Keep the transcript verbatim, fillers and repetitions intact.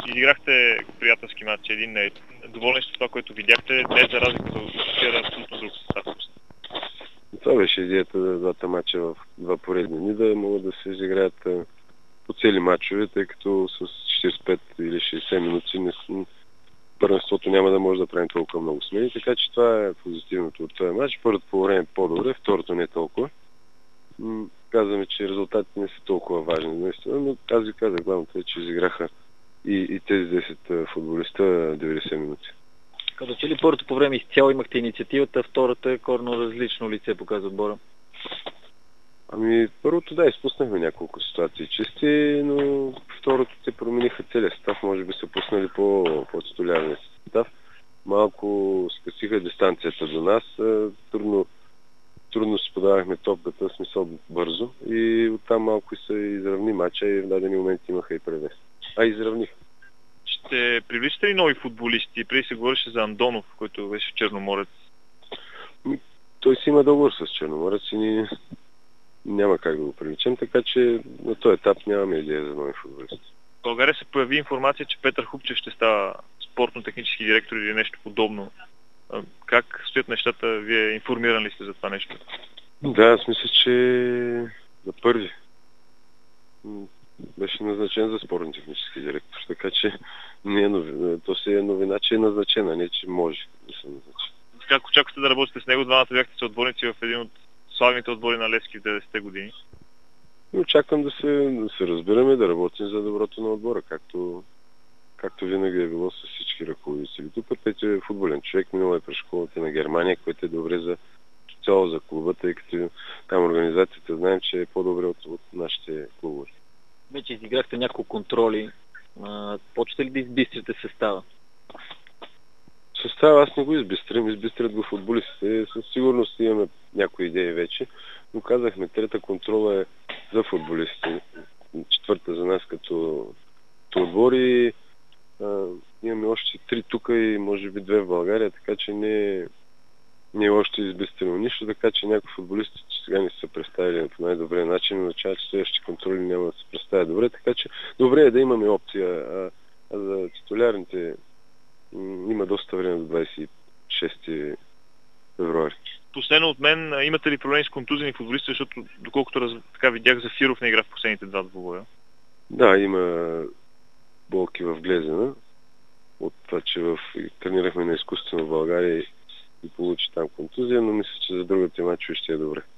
изиграхте приятелски матч, един на един. Доволен сте това, което видяхте днес, за разлика от вчера, абсолютно друг състав. Това беше идеята за двата матча в два поредни дни, да могат да се изиграят по цели матчове, тъй като с четирийсет и пет или шейсет минути не, първенството няма да може да правим толкова много смени, така че това е позитивното от този матч. Първото по време е по-добре, второто не е толкова. Казваме, че резултатите не са толкова важни, наистина, но аз ви казах, главното е, че изиграха и, и тези десет футболиста деветдесет минути. Като че ли първото по време изцяло имахте инициативата, втората е коренно различно лице показва отбора? Ами, първото да, изпуснахме няколко ситуации чисти, но второто те промениха целия състав, може би са пуснали по по-титулярния състав. Малко скъсиха дистанцията до нас, трудно, трудно си подавахме топката, в смисъл бързо и оттам малко се изравни матча и в дадени моменти имаха и превес. А, изравниха. Ще привличате ли нови футболисти? Преди се говореше за Андонов, който беше в Черноморец. Той си има договор с Черноморец и ни няма как да го привлечем, така че на този етап нямаме идея за нови футболисти. В България се появи информация, че Петър Хупчев ще става спортно-технически директор или нещо подобно. Как стоят нещата? Вие информиран ли сте за това нещо? Да, аз мисля, че за първи беше назначен за спортно-технически директор, така че не е новина. То си е новина, че е назначена, не че може да се назначи. Как очаквате да работите с него? Двамата бяхте съотборници в един от славните отбори на Левски в деветдесетте години. И очаквам да се, да се разбираме, да работим за доброто на отбора, както, както винаги е било с всички ръководители. Тук път е футболен човек, минал е през школата на Германия, което е добре за цяло за клуба, тъй като там организацията знаем, че е по-добре от, от нашите клубове. Вече изиграхте няколко контроли. Почвате ли да избистрите състава? Състава аз не го избистрям, избистрят го футболистите. Със сигурност имаме някои идеи вече, но казахме, трета контрола е за футболистите, четвърта за нас като, като отбор и а, имаме още три тук и може би две в България, така че не, не е още избистрено нищо, така че някои футболисти, че сега не са се представили по най-добрия начин, означава, че следващите контроли няма да се представят добре, така че добре е да имаме опция, а, а за титулярните има доста време до двадесет и шести февруари. Последно от мен, имате ли проблеми с контузени футболисти, защото доколкото раз, така видях, Зафиров не игра в последните два двубоя? Да, има болки в глезена. От това, че в... тренирахме на изкуствено в България и получи там контузия, но мисля, че за другите мачове ще е добре.